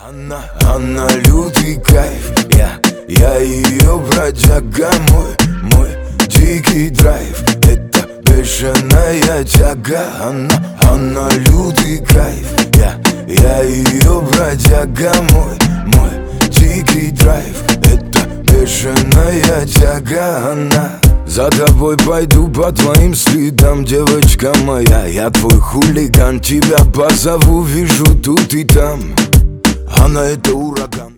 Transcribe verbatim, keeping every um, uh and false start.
Она, она лютый кайф, я, я ее бродяга, мой, мой дикий драйв. Это бешеная тяга. Она, она лютый кайф, я, я ее бродяга, мой, мой дикий драйв. Это бешеная тяга. Она. За тобой пойду по твоим следам, девочка моя. Я твой хулиган, тебя позову, вижу тут и там. Она это ураган.